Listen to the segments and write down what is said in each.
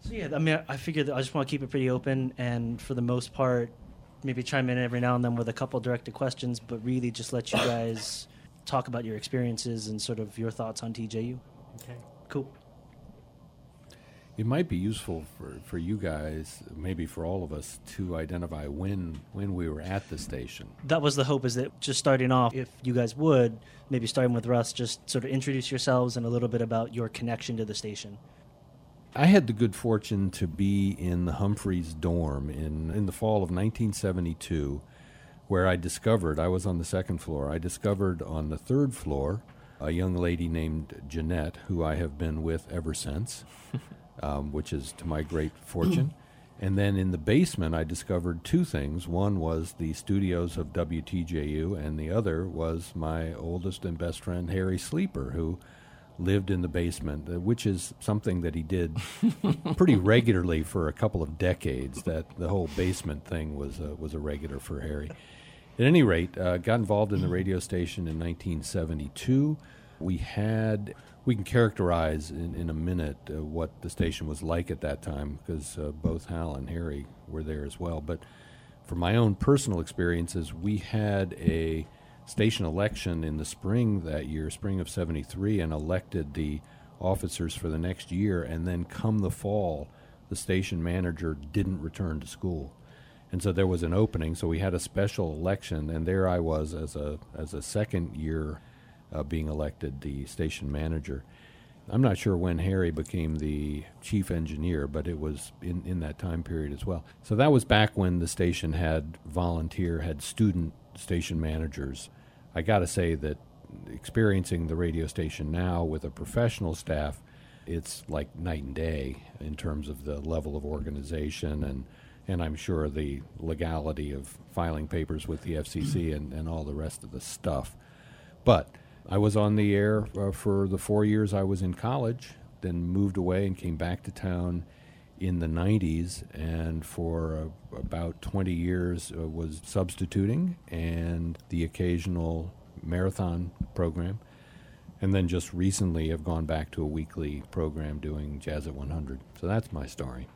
So yeah, I mean, I figured that I just want to keep it pretty open, and for the most part, maybe chime in every now and then with a couple directed questions, but really just let you guys talk about your experiences and sort of your thoughts on TJU. Okay. Cool. It might be useful for you guys, maybe for all of us, to identify when we were at the station. That was the hope, is that just starting off, if you guys would, maybe starting with Russ, just sort of introduce yourselves and a little bit about your connection to the station. I had the good fortune to be in the Humphreys dorm in the fall of 1972, where I was on the second floor. I discovered on the third floor a young lady named Jeanette, who I have been with ever since, which is to my great fortune. And then in the basement, I discovered two things. One was the studios of WTJU, and the other was my oldest and best friend, Harry Sleeper, who lived in the basement, which is something that he did pretty regularly for a couple of decades. That the whole basement thing was a regular for Harry. At any rate, got involved in the radio station in 1972. We can characterize in a minute what the station was like at that time, because both Hal and Harry were there as well. But for my own personal experiences, we had a station election in the spring that year, spring of 73, and elected the officers for the next year. And then come the fall, the station manager didn't return to school. And so there was an opening, so we had a special election, and there I was as a second year being elected the station manager. I'm not sure when Harry became the chief engineer, but it was in that time period as well. So that was back when the station had student station managers. I got to say that experiencing the radio station now with a professional staff, it's like night and day in terms of the level of organization and I'm sure the legality of filing papers with the FCC and all the rest of the stuff. But I was on the air for the 4 years I was in college, then moved away and came back to town in the 90s, and for about 20 years was substituting and the occasional marathon program, and then just recently have gone back to a weekly program doing Jazz at 100. So that's my story.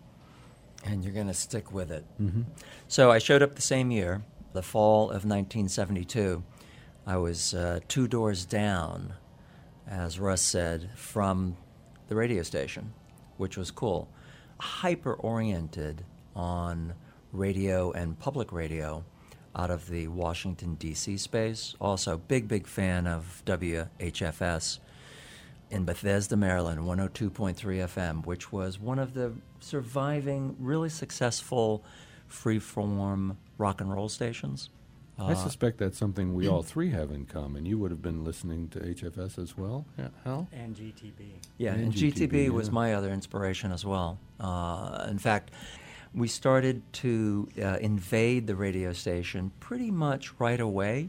And you're going to stick with it. Mm-hmm. So I showed up the same year, the fall of 1972. I was 2 doors down, as Russ said, from the radio station, which was cool. Hyper-oriented on radio and public radio out of the Washington, D.C. space. Also, big fan of WHFS in Bethesda, Maryland, 102.3 FM, which was one of the surviving, really successful free-form rock and roll stations. I suspect that's something we all three have in common. You would have been listening to HFS as well, Hal? And GTB. Yeah, and GTB was my other inspiration as well. In fact, we started to invade the radio station pretty much right away.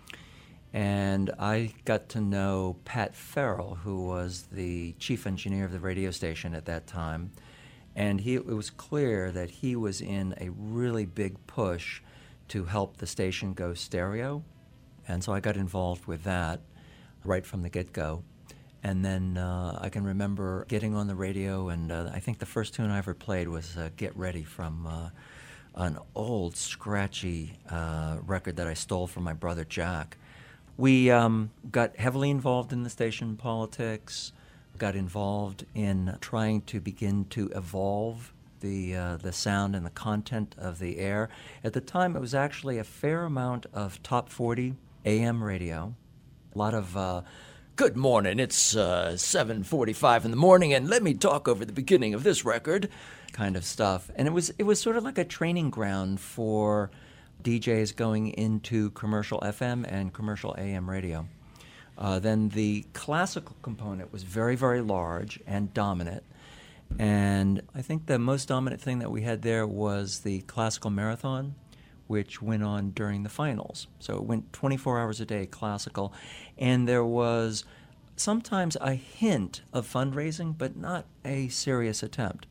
And I got to know Pat Farrell, who was the chief engineer of the radio station at that time. And it was clear that he was in a really big push to help the station go stereo. And so I got involved with that right from the get-go. And then I can remember getting on the radio, and I think the first tune I ever played was Get Ready from an old, scratchy record that I stole from my brother Jack. We got heavily involved in the station politics, got involved in trying to begin to evolve the sound and the content of the air. At the time, it was actually a fair amount of top 40 AM radio, a lot of good morning, it's 7:45 in the morning, and let me talk over the beginning of this record kind of stuff. And it was sort of like a training ground for DJs going into commercial FM and commercial AM radio. Then the classical component was very, very large and dominant. And I think the most dominant thing that we had there was the classical marathon, which went on during the finals. So it went 24 hours a day, classical. And there was sometimes a hint of fundraising, but not a serious attempt.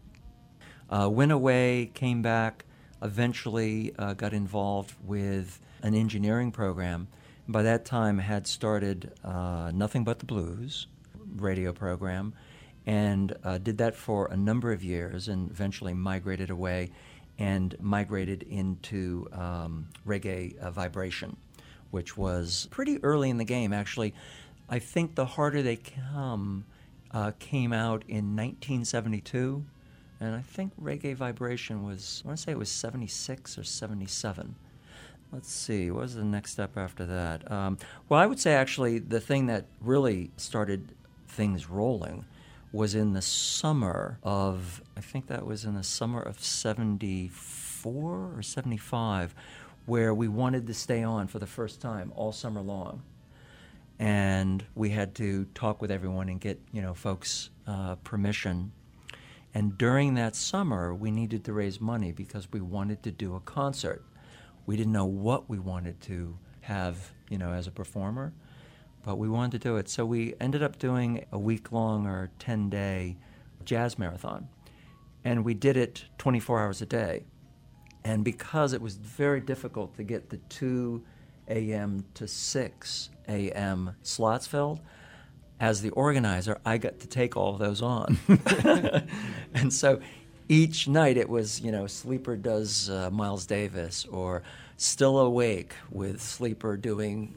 Went away, came back, eventually got involved with an engineering program. By that time had started Nothing But the Blues radio program, and did that for a number of years and eventually migrated away and migrated into reggae vibration, which was pretty early in the game, actually. I think The Harder They Come came out in 1972, and I think Reggae Vibration was, I want to say it was 76 or 77. Let's see, what was the next step after that? Well, I would say actually the thing that really started things rolling was in the summer of, I think that was in the summer of 74 or 75, where we wanted to stay on for the first time all summer long. And we had to talk with everyone and get, folks' permission. And during that summer, we needed to raise money because we wanted to do a concert. We didn't know what we wanted to have, as a performer, but we wanted to do it. So we ended up doing a week-long or 10-day jazz marathon. And we did it 24 hours a day. And because it was very difficult to get the 2 a.m. to 6 a.m. slots filled, as the organizer, I got to take all of those on. And so each night it was, Sleeper does Miles Davis, or Still Awake with Sleeper doing,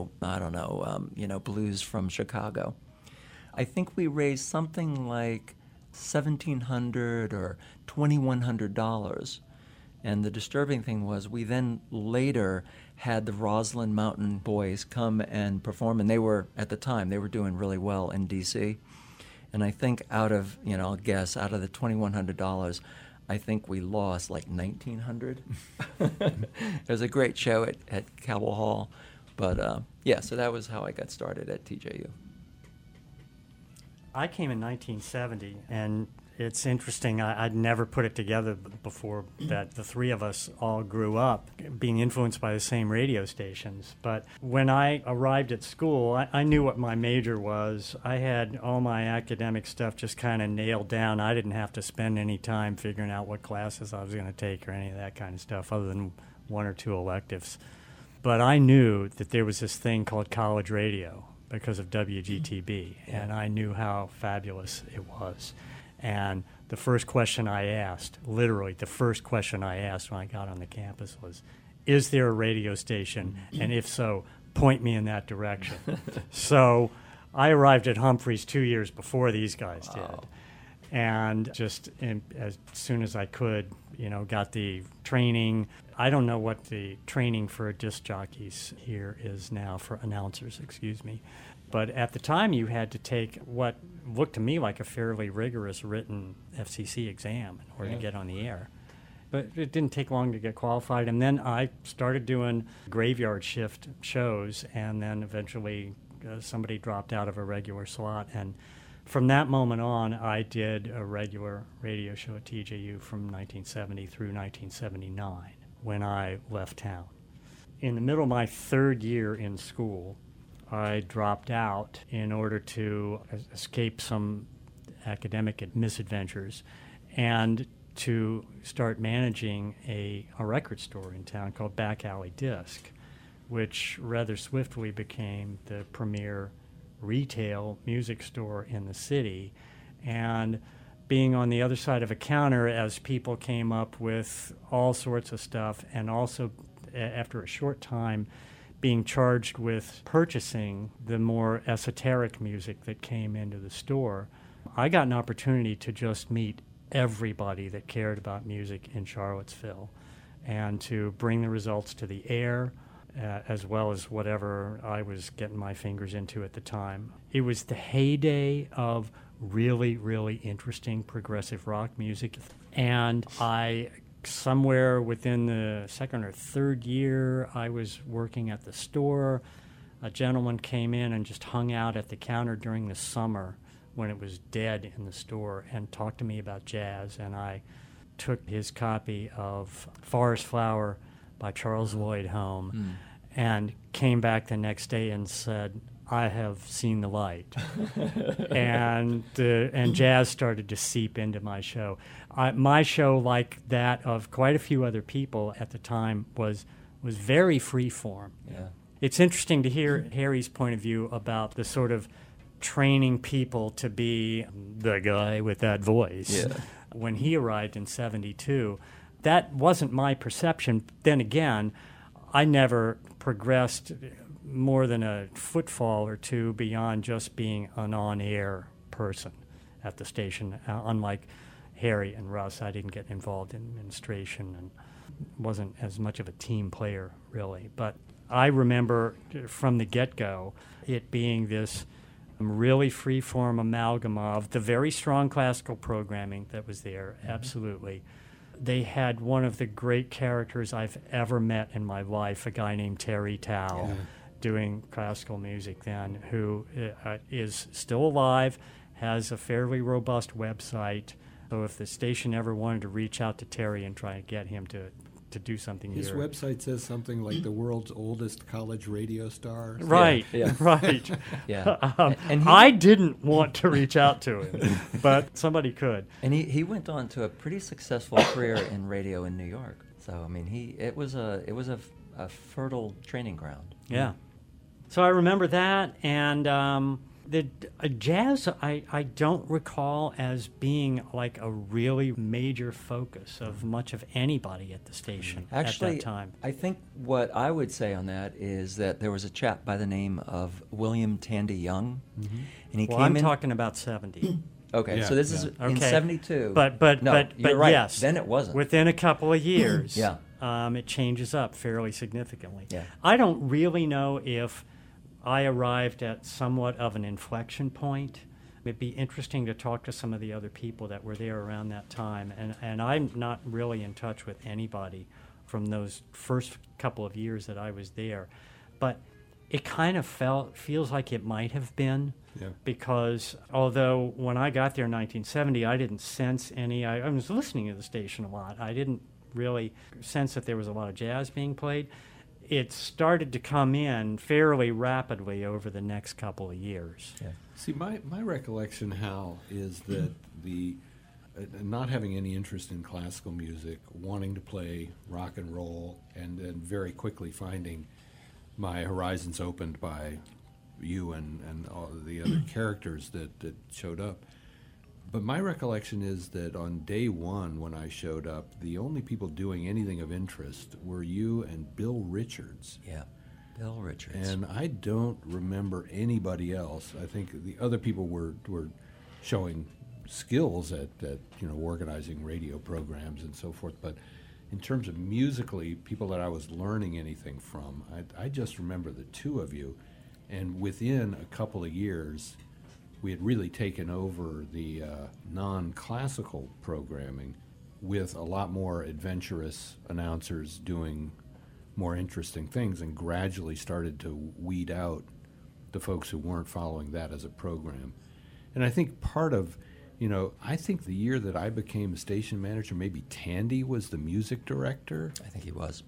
blues from Chicago. I think we raised something like $1,700 or $2,100. And the disturbing thing was we then later had the Roslyn Mountain Boys come and perform, and they were, at the time, they were doing really well in D.C. And I think out of, I'll guess, out of the $2,100, I think we lost like $1,900. It was a great show at Cabell Hall. But, so that was how I got started at TJU. I came in 1970, and it's interesting. I'd never put it together before that the three of us all grew up being influenced by the same radio stations. But when I arrived at school, I knew what my major was. I had all my academic stuff just kind of nailed down. I didn't have to spend any time figuring out what classes I was going to take or any of that kind of stuff other than 1 or 2 electives. But I knew that there was this thing called college radio because of WGTB, and I knew how fabulous it was. And the first question I asked, literally the first question I asked when I got on the campus was, is there a radio station? And if so, point me in that direction. So I arrived at Humphreys 2 years before these guys did. And just as soon as I could, got the training. I don't know what the training for disc jockeys here is now, for announcers, excuse me. But at the time, you had to take what looked to me like a fairly rigorous written FCC exam in order to get on the air. But it didn't take long to get qualified. And then I started doing graveyard shift shows, and then eventually somebody dropped out of a regular slot. And from that moment on, I did a regular radio show at TJU from 1970 through 1979 when I left town. In the middle of my 3rd year in school, I dropped out in order to escape some academic misadventures and to start managing a record store in town called Back Alley Disc, which rather swiftly became the premier retail music store in the city. And being on the other side of a counter as people came up with all sorts of stuff, and also after a short time being charged with purchasing the more esoteric music that came into the store, I got an opportunity to just meet everybody that cared about music in Charlottesville and to bring the results to the air, as well as whatever I was getting my fingers into at the time. It was the heyday of really, really interesting progressive rock music. And somewhere within the 2nd or 3rd year, I was working at the store. A gentleman came in and just hung out at the counter during the summer when it was dead in the store and talked to me about jazz. And I took his copy of Forest Flower by Charles Lloyd home and came back the next day and said, I have seen the light. and jazz started to seep into my show. My show, like that of quite a few other people at the time, was very free form. Yeah. It's interesting to hear Harry's point of view about the sort of training people to be the guy with that voice. Yeah. When he arrived in 72, that wasn't my perception. Then again, I never progressed more than a footfall or two beyond just being an on-air person at the station. Unlike Harry and Russ, I didn't get involved in administration and wasn't as much of a team player, really. But I remember from the get-go it being this really free-form amalgam of the very strong classical programming that was there, absolutely. They had one of the great characters I've ever met in my life, a guy named Terry Tao, doing classical music then, who is still alive, has a fairly robust website. So if the station ever wanted to reach out to Terry and try to get him to do something His here. website says something like the world's oldest college radio star. Right, Yeah. right. Yeah. And he, I didn't want to reach out to him, but somebody could. and he went on to a pretty successful career in radio in New York. So I mean, it was a fertile training ground. Yeah. So I remember that, and the jazz I don't recall as being like a really major focus of much of anybody at the station Actually, at that time. I think what I would say on that is that there was a chap by the name of William Tandy Young, and he Well, came I'm in. talking about 70. Okay, Yeah, so this is yeah. in Okay. 72. But no, you're right. yes, Then it wasn't. Within a couple of years, Yeah. It changes up fairly significantly. Yeah. I don't really know if I arrived at somewhat of an inflection point. It'd be interesting to talk to some of the other people that were there around that time, and I'm not really in touch with anybody from those first couple of years that I was there, but it kind of feels like it might have been. Yeah. Because although when I got there in 1970, I didn't sense any. I was listening to the station a lot. I didn't really sense that there was a lot of jazz being played. It started to come in fairly rapidly over the next couple of years. Yeah. See, my recollection, Hal, is that the not having any interest in classical music, wanting to play rock and roll, and then very quickly finding my horizons opened by you and all the other characters that showed up. But my recollection is that on day one when I showed up, the only people doing anything of interest were you and Bill Richards. Yeah, Bill Richards. And I don't remember anybody else. I think the other people were showing skills at organizing radio programs and so forth. But in terms of musically, people that I was learning anything from, I just remember the two of you. And within a couple of years, we had really taken over the non-classical programming with a lot more adventurous announcers doing more interesting things, and gradually started to weed out the folks who weren't following that as a program. And I think part of, I think the year that I became a station manager, maybe Tandy was the music director. I think he was.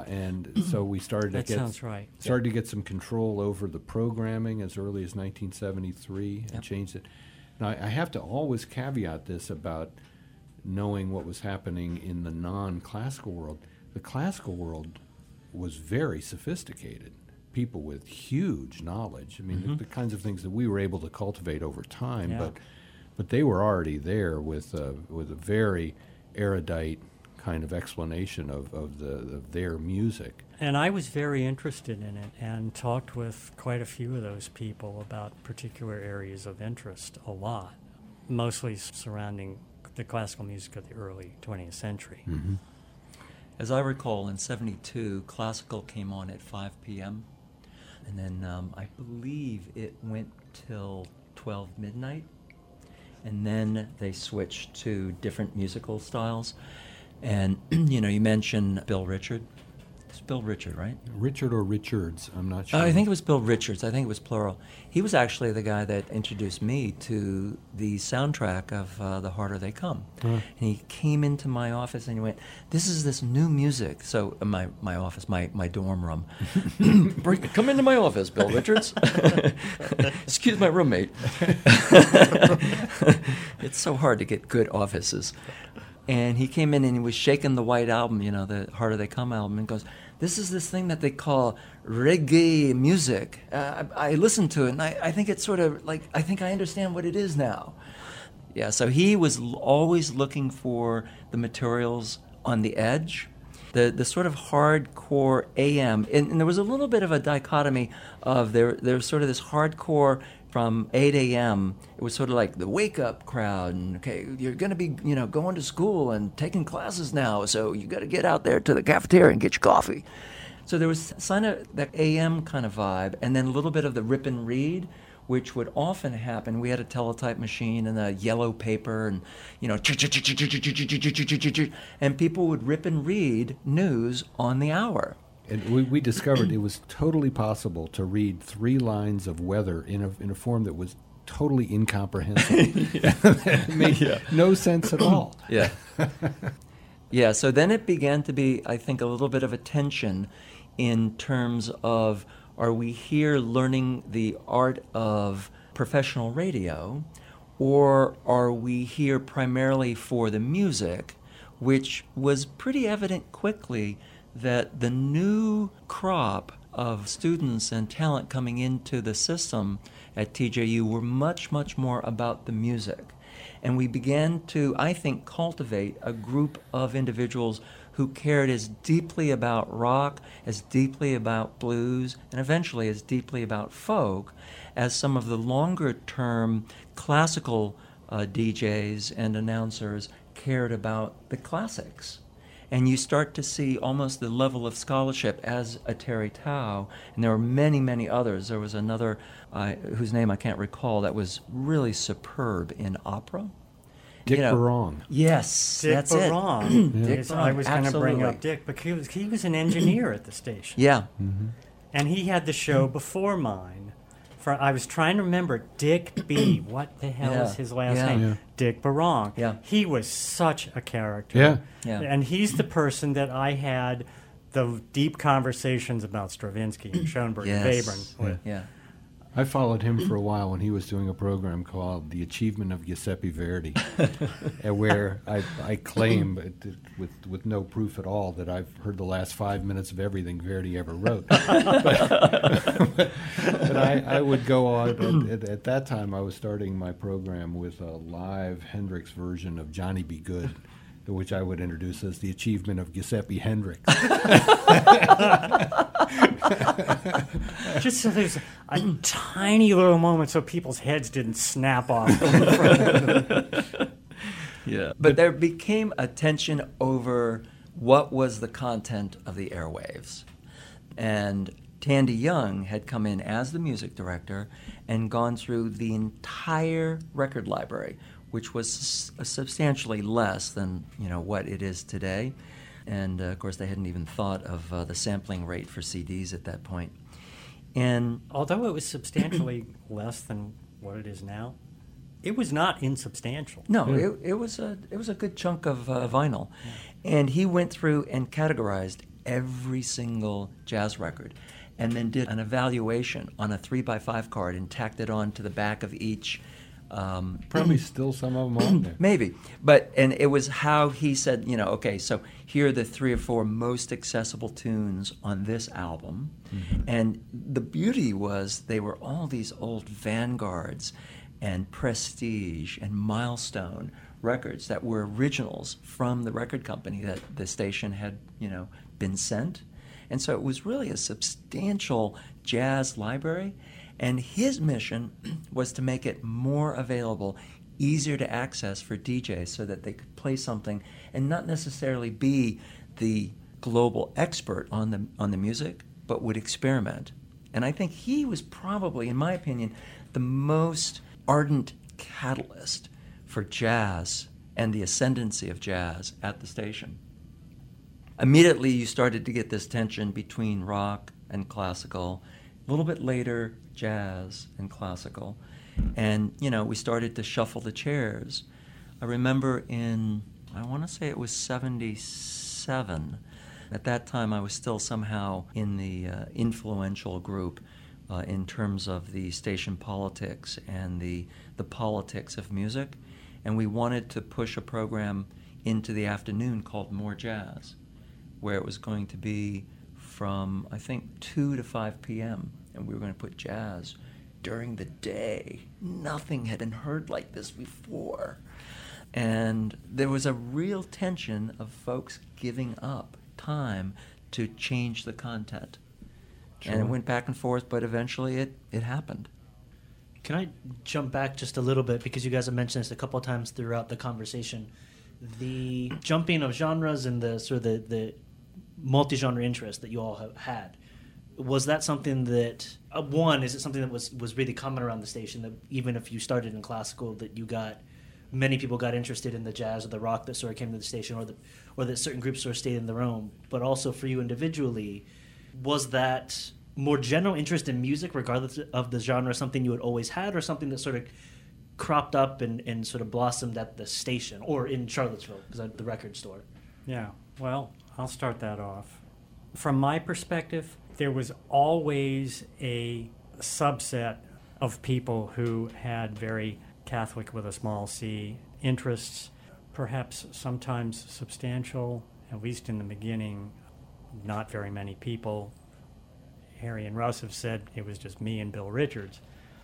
And so we started That to get sounds right. started to get some control over the programming as early as 1973 and Yep. changed it. Now, I have to always caveat this about knowing what was happening in the non-classical world. The classical world was very sophisticated. People with huge knowledge. I mean, the kinds of things that we were able to cultivate over time, Yeah. but they were already there with a very erudite kind of explanation of their music. And I was very interested in it and talked with quite a few of those people about particular areas of interest a lot, mostly surrounding the classical music of the early 20th century. As I recall, in 72, classical came on at 5 p.m., and then I believe it went till 12 midnight, and then they switched to different musical styles. And, you mentioned Bill Richard. It's Bill Richard, right? Richard or Richards, I'm not sure. I think it was Bill Richards. I think it was plural. He was actually the guy that introduced me to the soundtrack of The Harder They Come. And he came into my office and he went, "This is this new music." So my office, my dorm room. Come into my office, Bill Richards. Excuse my roommate. It's so hard to get good offices. And he came in and he was shaking the white album, the Harder They Come album, and goes, this is this thing that they call reggae music. I listened to it, and I think it's sort of like, I think I understand what it is now. Yeah, so he was always looking for the materials on the edge, the sort of hardcore AM. And there was a little bit of a dichotomy of there's sort of this hardcore from 8 a.m. It was sort of like the wake-up crowd, and, okay, you're going to be, going to school and taking classes now, so you got to get out there to the cafeteria and get your coffee. So there was kind of that AM kind of vibe, and then a little bit of the rip and read, which would often happen. We had a teletype machine and a yellow paper, and and people would rip and read news on the hour. And we discovered it was totally possible to read 3 lines of weather in a form that was totally incomprehensible. It made no sense at all. Yeah. Yeah, so then it began to be, I think, a little bit of a tension in terms of, are we here learning the art of professional radio, or are we here primarily for the music, which was pretty evident quickly that the new crop of students and talent coming into the system at TJU were much, much more about the music. And we began to, I think, cultivate a group of individuals who cared as deeply about rock, as deeply about blues, and eventually as deeply about folk as some of the longer-term classical DJs and announcers cared about the classics. And you start to see almost the level of scholarship as a Terry Tao, and there were many, many others. There was another whose name I can't recall that was really superb in opera. Dick Barong. Yes, Dick that's Barong. it. Dick Barong. I was going to bring up Dick, but he was an engineer at the station. Yeah. Mm-hmm. And he had the show before mine. I was trying to remember Dick B. What the hell is his last name? Yeah. Dick Barong. Yeah. He was such a character. Yeah. Yeah. And he's the person that I had the deep conversations about Stravinsky and Schoenberg and Webern with. Yeah. I followed him for a while when he was doing a program called The Achievement of Giuseppe Verdi, where I claim, with no proof at all, that I've heard the last 5 minutes of everything Verdi ever wrote. but I would go on. At that time, I was starting my program with a live Hendrix version of Johnny Be Good, which I would introduce as The Achievement of Giuseppe Hendrix. Just so there's a tiny little moment so people's heads didn't snap off. Yeah. But there became a tension over what was the content of the airwaves. And Tandy Young had come in as the music director and gone through the entire record library, which was substantially less than what it is today. And, of course, they hadn't even thought of the sampling rate for CDs at that point. And although it was substantially less than what it is now, it was not insubstantial. no, it was a good chunk of vinyl. Yeah. And he went through and categorized every single jazz record and then did an evaluation on a 3x5 card and tacked it on to the back of each. Probably still some of them on there. Maybe. And it was how he said, okay, so here are the 3 or 4 most accessible tunes on this album. Mm-hmm. And the beauty was they were all these old Vanguards and Prestige and Milestone records that were originals from the record company that the station had, been sent. And so it was really a substantial jazz library. And his mission was to make it more available, easier to access for DJs so that they could play something and not necessarily be the global expert on the music, but would experiment. And I think he was probably, in my opinion, the most ardent catalyst for jazz and the ascendancy of jazz at the station. Immediately you started to get this tension between rock and classical. A little bit later, jazz and classical. And, we started to shuffle the chairs. I remember I want to say it was 77. At that time, I was still somehow in the influential group in terms of the station politics and the politics of music. And we wanted to push a program into the afternoon called More Jazz, where it was going to be from, I think, 2 to 5 p.m., and we were going to put jazz during the day. Nothing had been heard like this before. And there was a real tension of folks giving up time to change the content. Sure. And it went back and forth, but eventually it happened. Can I jump back just a little bit, because you guys have mentioned this a couple of times throughout the conversation, the jumping of genres and the sort of the multi-genre interest that you all have had. Was that something that, one, is it something that was really common around the station, that even if you started in classical, that many people got interested in the jazz or the rock that sort of came to the station, or that certain groups sort of stayed in their own? But also for you individually, was that more general interest in music, regardless of the genre, something you had always had, or something that sort of cropped up and sort of blossomed at the station or in Charlottesville, because at the record store? Yeah, well, I'll start that off. From my perspective, there was always a subset of people who had very Catholic with a small c interests, perhaps sometimes substantial, at least in the beginning, not very many people. Harry and Russ have said it was just me and Bill Richards.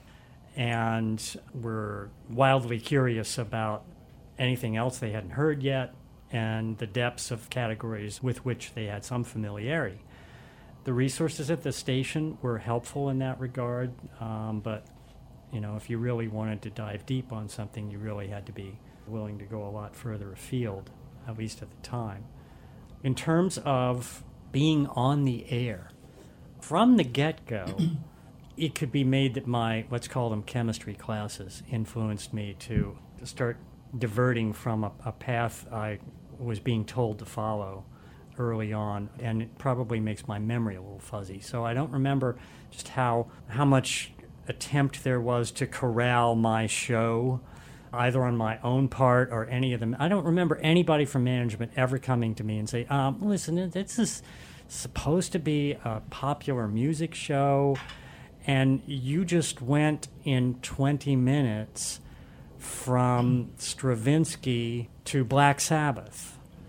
And were wildly curious about anything else they hadn't heard yet, and the depths of categories with which they had some familiarity. The resources at the station were helpful in that regard, but if you really wanted to dive deep on something, you really had to be willing to go a lot further afield, at least at the time. In terms of being on the air, from the get-go, it could be made that my, let's call them chemistry classes, influenced me to start diverting from a path I was being told to follow early on, and it probably makes my memory a little fuzzy. So I don't remember just how much attempt there was to corral my show, either on my own part or any of them. I don't remember anybody from management ever coming to me and say, listen, this is supposed to be a popular music show, and you just went in 20 minutes from Stravinsky to Black Sabbath.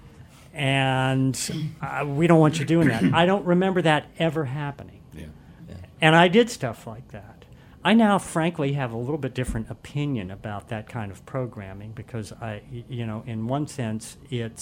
And we don't want you doing that. I don't remember that ever happening. Yeah. And I did stuff like that. I now, frankly, have a little bit different opinion about that kind of programming, because in one sense,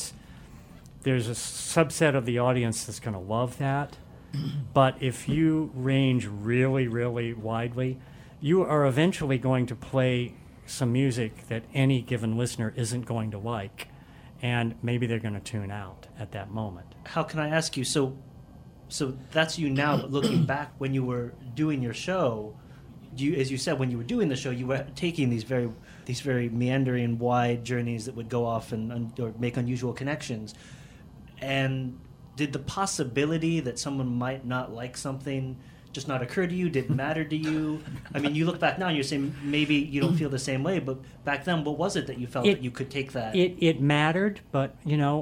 there's a subset of the audience that's going to love that. But if you range really, really widely, you are eventually going to play some music that any given listener isn't going to like, and maybe they're going to tune out at that moment. How can I ask you, so that's you now, but looking back when you were doing your show, as you said, when you were doing the show, you were taking these very meandering, wide journeys that would go off or make unusual connections. And did the possibility that someone might not like something just not occur to you? Didn't matter to you? I mean, you look back now and you're saying maybe you don't feel the same way, but back then, what was it that you felt that you could take that? It mattered, but,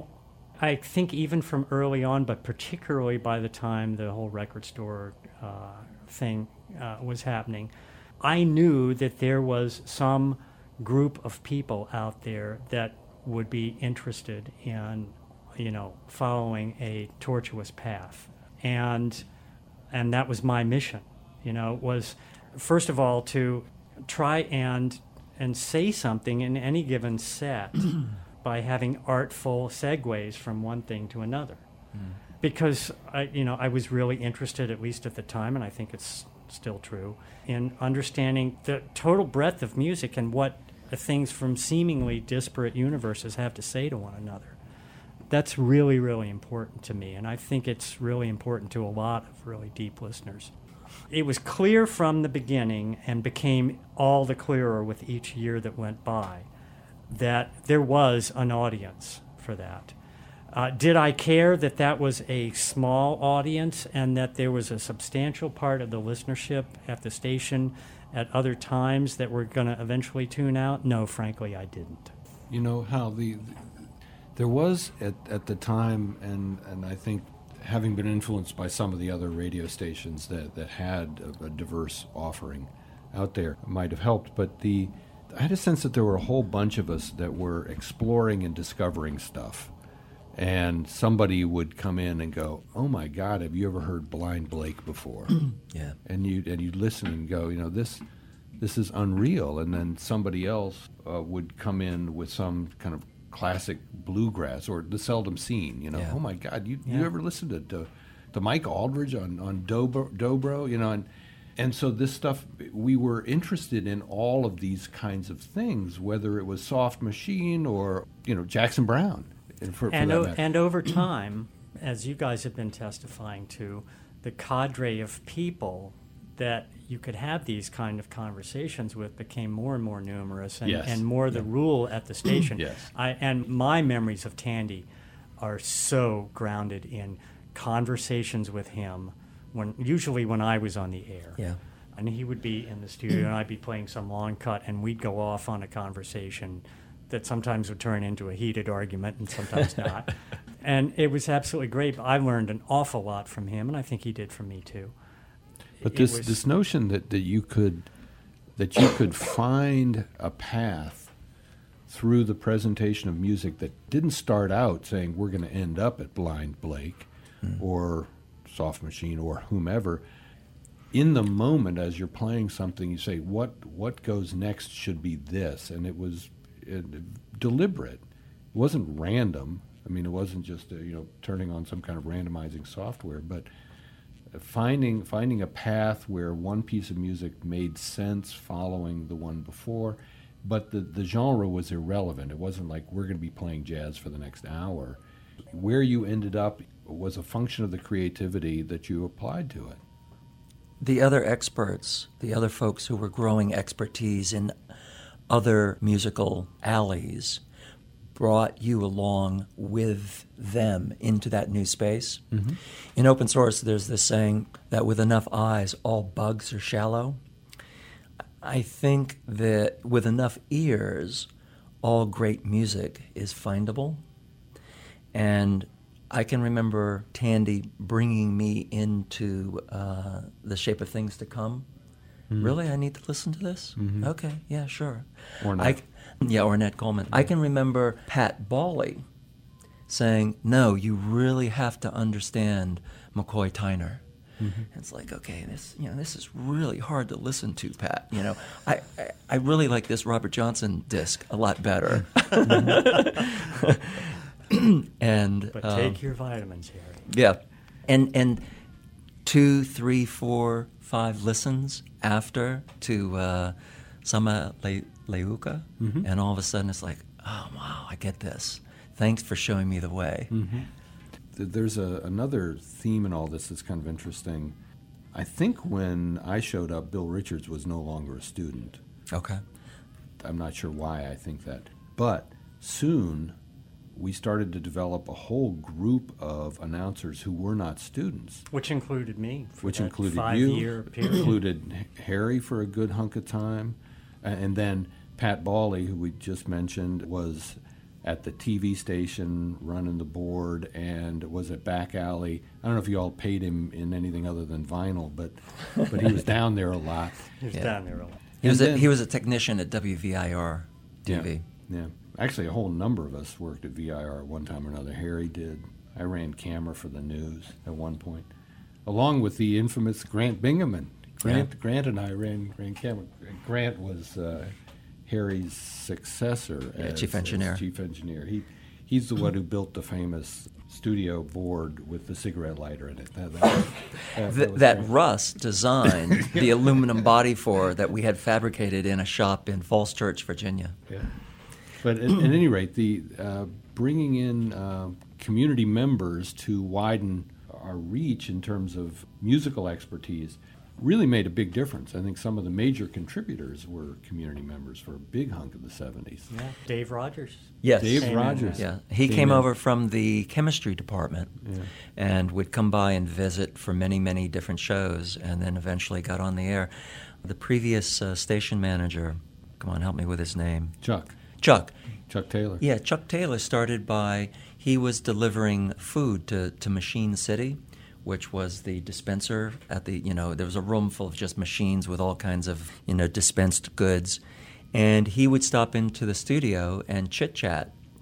I think even from early on, but particularly by the time the whole record store thing was happening, I knew that there was some group of people out there that would be interested in, following a tortuous path. And that was my mission, was first of all to try and say something in any given set by having artful segues from one thing to another. Because I was really interested, at least at the time, and I think it's still true, in understanding the total breadth of music and what things from seemingly disparate universes have to say to one another. That's really, really important to me, and I think it's really important to a lot of really deep listeners. It was clear from the beginning, and became all the clearer with each year that went by, that there was an audience for that. Did I care that that was a small audience and that there was a substantial part of the listenership at the station at other times that were going to eventually tune out? No, frankly, I didn't. Hal, there was at the time, and I think having been influenced by some of the other radio stations that had a diverse offering out there might have helped, but I had a sense that there were a whole bunch of us that were exploring and discovering stuff. and somebody would come in and go, "Oh my God, have you ever heard Blind Blake before?" Yeah. And you'd listen and go, this is unreal. And then somebody else would come in with some kind of classic bluegrass or the seldom seen. Yeah. Oh my God, you ever listen to Mike Aldridge on Dobro? And so this stuff, we were interested in all of these kinds of things, whether it was Soft Machine or Jackson Browne. And over time, as you guys have been testifying to, the cadre of people that you could have these kind of conversations with became more and more numerous and more the rule at the station. Yes. And my memories of Tandy are so grounded in conversations with him usually when I was on the air. Yeah. And he would be in the studio and I'd be playing some long cut and we'd go off on a conversation that sometimes would turn into a heated argument and sometimes not. And it was absolutely great. I learned an awful lot from him, and I think he did from me too. But this notion that you could find a path through the presentation of music that didn't start out saying we're going to end up at Blind Blake or Soft Machine or whomever. In the moment, as you're playing something, you say, what goes next should be this. And it was deliberate. It wasn't random. I mean, it wasn't just turning on some kind of randomizing software, but finding a path where one piece of music made sense following the one before, but the genre was irrelevant. It wasn't like we're going to be playing jazz for the next hour. Where you ended up was a function of the creativity that you applied to it. The other experts, the other folks who were growing expertise in other musical alleys, brought you along with them into that new space. Mm-hmm. In open source, there's this saying that with enough eyes, all bugs are shallow. I think that with enough ears, all great music is findable. And I can remember Tandy bringing me into The Shape of Things to Come. Mm-hmm. Really? I need to listen to this? Mm-hmm. Okay, yeah, sure. Ornette. Ornette Coleman. I can remember Pat Bawley saying, "No, you really have to understand McCoy Tyner." Mm-hmm. It's like, okay, this is really hard to listen to, Pat. I really like this Robert Johnson disc a lot better. But take your vitamins, Harry. Yeah, and 2, 3, 4, 5 listens after to Sama Leuka, and all of a sudden it's like, oh wow, I get this. Thanks for showing me the way. Mm-hmm. There's another theme in all this that's kind of interesting. I think when I showed up, Bill Richards was no longer a student. Okay. I'm not sure why I think that. But soon we started to develop a whole group of announcers who were not students. Which included me. Which included 5-year period. Included Harry for a good hunk of time. And then Pat Bawley, who we just mentioned, was at the TV station running the board and was at Back Alley. I don't know if you all paid him in anything other than vinyl, but he was down there a lot. He was down there a lot. He was a technician at WVIR TV. Yeah. Actually, a whole number of us worked at VIR at one time or another. Harry did. I ran camera for the news at one point, along with the infamous Grant Bingaman. Grant and I ran camera. Grant was Harry's successor as chief engineer. He's the one who built the famous studio board with the cigarette lighter in it. That Russ designed the aluminum body for that we had fabricated in a shop in Falls Church, Virginia. Yeah. But at any rate, the bringing in community members to widen our reach in terms of musical expertise really made a big difference. I think some of the major contributors were community members for a big hunk of the 70s. Yeah, Dave Rogers. Yes. Dave Rogers. Yeah, he came over from the chemistry department and would come by and visit for many, many different shows and then eventually got on the air. The previous station manager, come on, help me with his name. Chuck Taylor. Yeah, Chuck Taylor started by, he was delivering food to Machine City, which was the dispenser at the, there was a room full of just machines with all kinds of, dispensed goods. And he would stop into the studio and chit-chat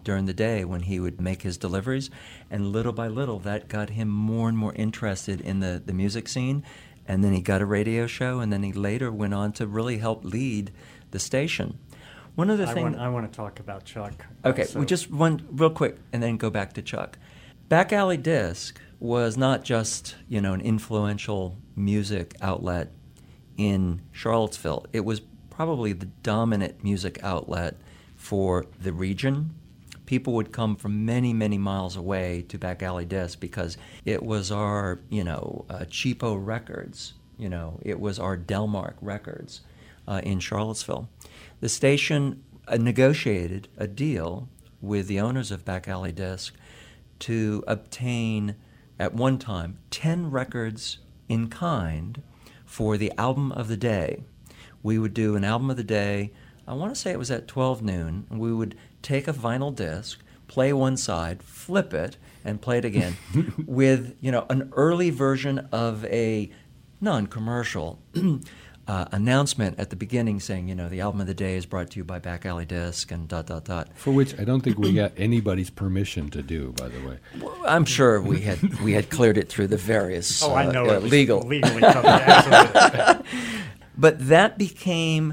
during the day when he would make his deliveries. And little by little, that got him more and more interested in the music scene. And then he got a radio show, and then he later went on to really help lead the station. One other thing... I want to talk about Chuck. Okay, also. we just one real quick, and then go back to Chuck. Back Alley Disc was not just, an influential music outlet in Charlottesville. It was probably the dominant music outlet for the region. People would come from many, many miles away to Back Alley Disc because it was our, cheapo records. It was our Delmark records in Charlottesville. The station negotiated a deal with the owners of Back Alley Disc to obtain, at one time, 10 records in kind for the album of the day. We would do an album of the day, I want to say it was at 12 noon, and we would take a vinyl disc, play one side, flip it, and play it again with, an early version of a non-commercial announcement at the beginning saying, the album of the day is brought to you by Back Alley Disc and ... For which I don't think we got anybody's permission to do, by the way. Well, I'm sure we had cleared it through the various I know it was legal. legally covered, absolutely. But that became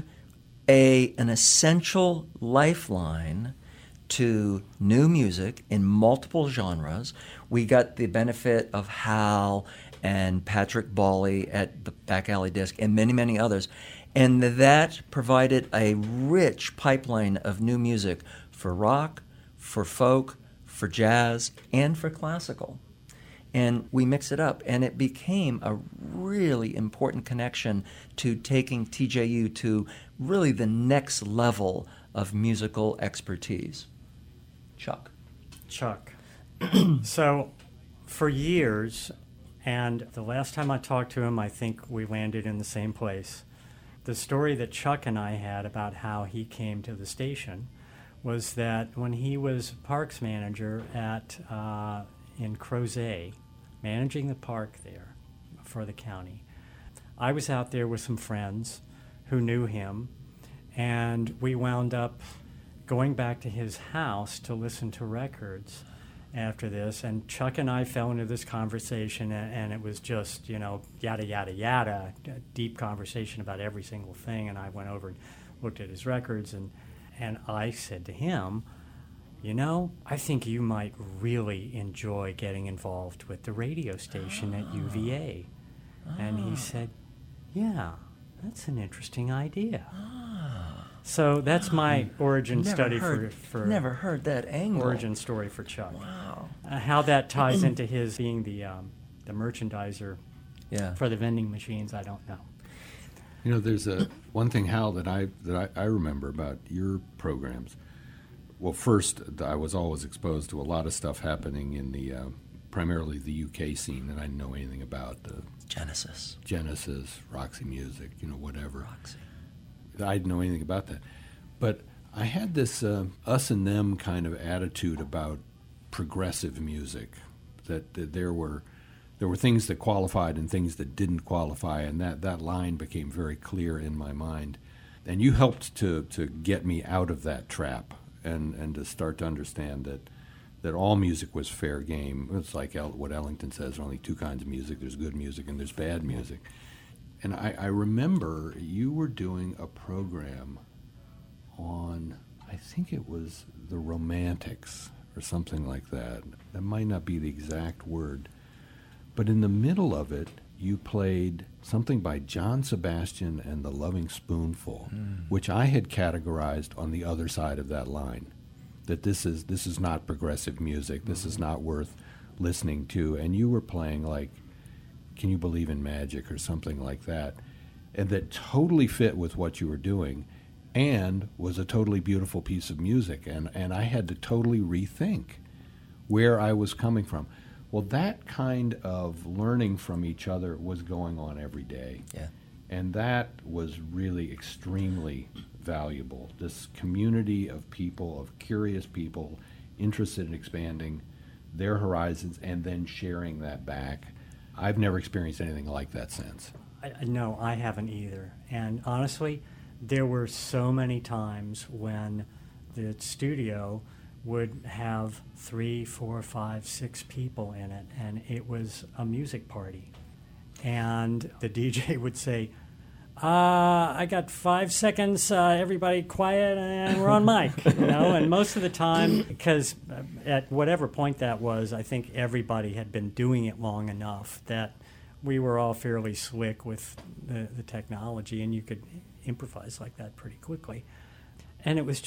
an essential lifeline to new music in multiple genres. We got the benefit of Hal and Patrick Bawley at the Back Alley Disc and many, many others. And that provided a rich pipeline of new music for rock, for folk, for jazz, and for classical. And we mixed it up, and it became a really important connection to taking TJU to really the next level of musical expertise. Chuck. So, for years, and the last time I talked to him, I think we landed in the same place. The story that Chuck and I had about how he came to the station was that when he was parks manager in Crozet, managing the park there for the county, I was out there with some friends who knew him, and we wound up going back to his house to listen to records after this, and Chuck and I fell into this conversation, and it was just, yada, yada, yada, a deep conversation about every single thing, and I went over and looked at his records, and I said to him, I think you might really enjoy getting involved with the radio station at UVA. And he said, yeah, that's an interesting idea. So that's my origin study for never heard that angle. Origin story for Chuck. Wow. How that ties into his being the merchandiser for the vending machines, I don't know. There's one thing, Hal, that I remember about your programs. Well, first, I was always exposed to a lot of stuff happening in the primarily the UK scene that I didn't know anything about. Genesis, Roxy Music, whatever. Roxy. I didn't know anything about that. But I had this us and them kind of attitude about progressive music, that there were things that qualified and things that didn't qualify, and that line became very clear in my mind. And you helped to get me out of that trap and to start to understand that all music was fair game. It's like what Ellington says, there are only two kinds of music. There's good music and there's bad music. And I remember you were doing a program on, I think it was the Romantics or something like that. That might not be the exact word. But in the middle of it, you played something by John Sebastian and the Loving Spoonful, which I had categorized on the other side of that line, that this is not progressive music, this is not worth listening to. And you were playing like Can You Believe in Magic or something like that, and that totally fit with what you were doing and was a totally beautiful piece of music. And I had to totally rethink where I was coming from. Well, that kind of learning from each other was going on every day. Yeah. And that was really extremely valuable. This community of people, of curious people, interested in expanding their horizons and then sharing that back. I've never experienced anything like that since. No, I haven't either. And honestly, there were so many times when the studio would have 3, 4, 5, 6 people in it, and it was a music party. And the DJ would say, I got 5 seconds, everybody quiet, and we're on mic, and most of the time, because at whatever point that was, I think everybody had been doing it long enough that we were all fairly slick with the technology, and you could improvise like that pretty quickly. And it was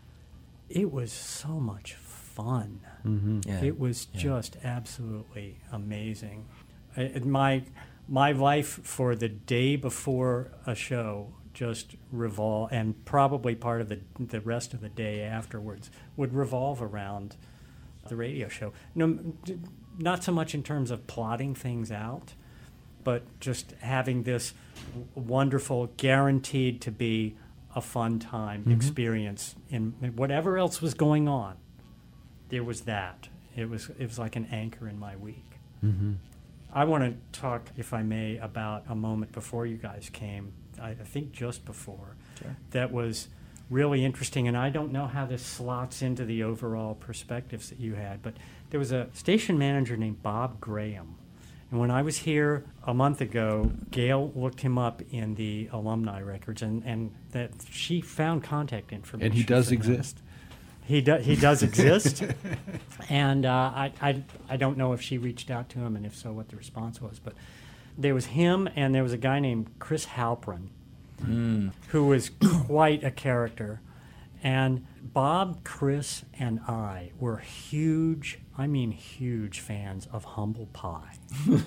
so much fun. Mm-hmm. Yeah. It was just absolutely amazing. My life for the day before a show just revolve, and probably part of the rest of the day afterwards would revolve around the radio show. No, not so much in terms of plotting things out, but just having this wonderful, guaranteed to be a fun time experience in whatever else was going on. There was that. It was like an anchor in my week. Mm-hmm. I want to talk, if I may, about a moment before you guys came, I think just before, that was really interesting, and I don't know how this slots into the overall perspectives that you had, but there was a station manager named Bob Graham, and when I was here a month ago, Gail looked him up in the alumni records, and that she found contact information. And he does for him. exist. He does exist, and I don't know if she reached out to him, and if so, what the response was. But there was him, and there was a guy named Chris Halprin, who was quite a character. And Bob, Chris, and I were huge fans of Humble Pie.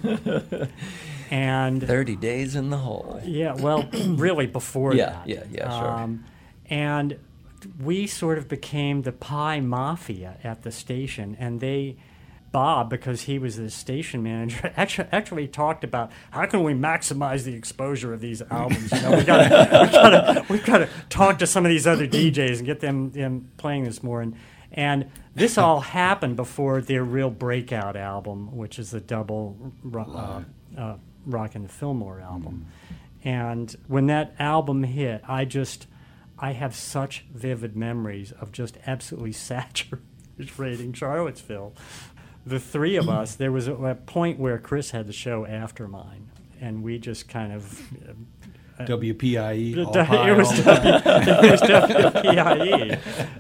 And 30 Days in the Hole. yeah, well, really before that. Yeah, sure. And we sort of became the pie mafia at the station, and Bob, because he was the station manager, actually talked about how can we maximize the exposure of these albums. We've got to talk to some of these other DJs and get them playing this more. And this all happened before their real breakout album, which is the double Rock and the Fillmore album. And when that album hit, I have such vivid memories of just absolutely saturating Charlottesville. The three of us, there was a point where Chris had the show after mine, and we just kind of... WPIE. It was WPIE.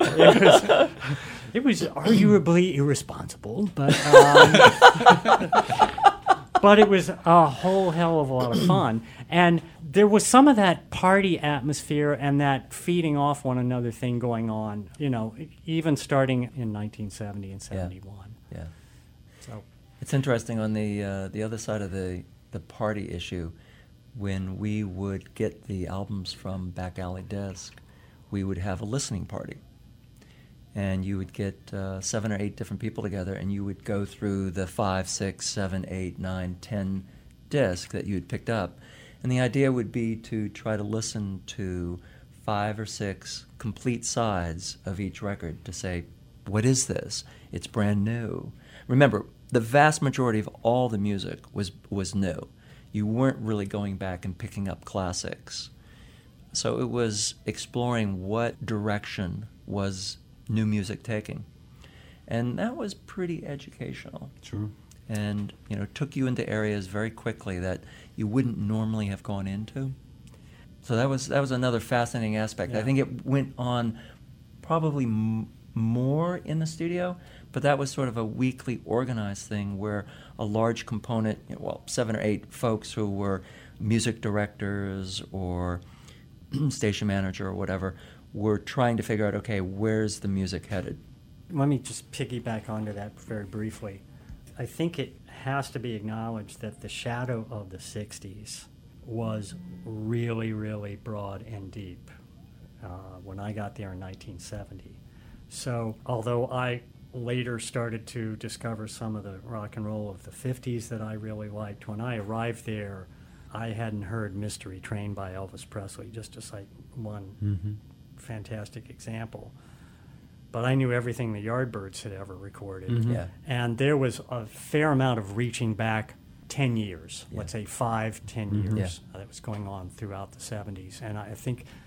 It was arguably irresponsible, but but it was a whole hell of a lot of fun. And there was some of that party atmosphere and that feeding off one another thing going on, even starting in 1970 and 71. Yeah. So It's interesting on the other side of the party issue. When we would get the albums from Back Alley Disc, we would have a listening party. And you would get 7 or 8 different people together, and you would go through the 5, 6, 7, 8, 9, 10 discs that you had picked up. And the idea would be to try to listen to 5 or 6 complete sides of each record to say, what is this? It's brand new. Remember, the vast majority of all the music was new. You weren't really going back and picking up classics. So it was exploring what direction was new music taking. And that was pretty educational. True. And, took you into areas very quickly that you wouldn't normally have gone into. So that was another fascinating aspect. Yeah. I think it went on probably more in the studio, but that was sort of a weekly organized thing where a large component, 7 or 8 folks who were music directors or station manager or whatever, were trying to figure out, okay, where's the music headed? let me just piggyback onto that very briefly. I think it has to be acknowledged that the shadow of the 60s was really, really broad and deep when I got there in 1970. So although I later started to discover some of the rock and roll of the 50s that I really liked, when I arrived there, I hadn't heard Mystery Train by Elvis Presley, just to cite one fantastic example. But I knew everything the Yardbirds had ever recorded. Yeah. And there was a fair amount of reaching back 10 years, let's say 5, 10 years, that was going on throughout the 70s. And I think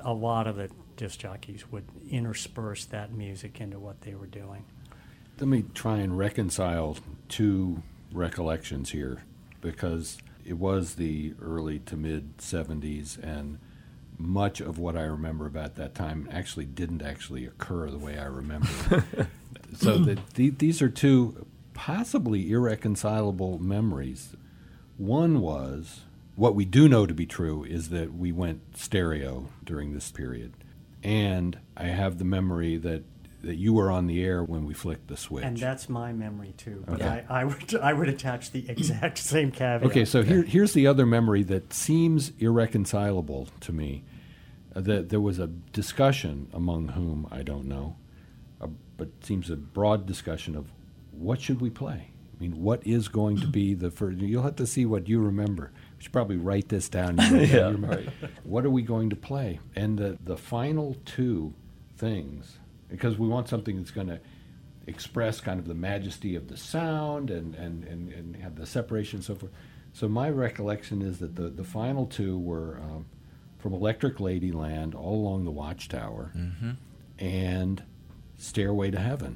a lot of the disc jockeys would intersperse that music into what they were doing. Let me try and reconcile two recollections here, because it was the early to mid 70s, and much of what I remember about that time didn't actually occur the way I remember. So these are two possibly irreconcilable memories. One was, what we do know to be true is that we went stereo during this period. And I have the memory that you were on the air when we flicked the switch. And that's my memory too. But Okay. I would attach the exact same caveat. Okay, so here's the other memory that seems irreconcilable to me. That there was a discussion among whom I don't know, but seems a broad discussion of what should we play. I mean, what is going to be the first? You'll have to see what you remember. We should probably write this down. Right. What are we going to play? And the final two things, because we want something that's going to express kind of the majesty of the sound and have the separation and so forth. So my recollection is that the final two were from Electric Ladyland, All Along the Watchtower, and Stairway to Heaven.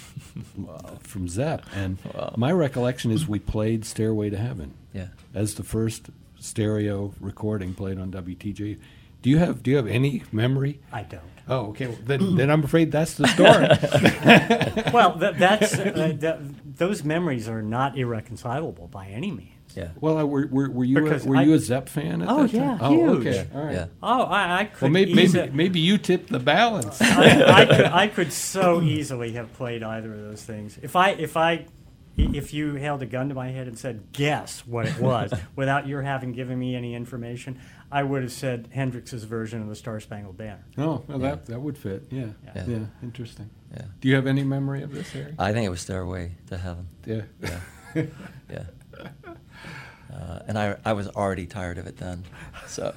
From Zepp. And my recollection is we played Stairway to Heaven as the first stereo recording played on WTJ. Do you have any memory? I don't. Oh, okay. Well, then I'm afraid that's the story. Well, those memories are not irreconcilable by any means. Yeah. Well, were you a Zepp fan at that time? Oh, yeah, huge. Okay. All right. Yeah. Oh, I could. Well, maybe you tipped the balance. I could so easily have played either of those things. If you held a gun to my head and said, guess what it was, without your having given me any information, I would have said Hendrix's version of the Star Spangled Banner. Oh, well, that would fit. Yeah. Interesting. Yeah. Do you have any memory of this, Harry? I think it was Stairway to Heaven. Yeah. Yeah. And I was already tired of it then, so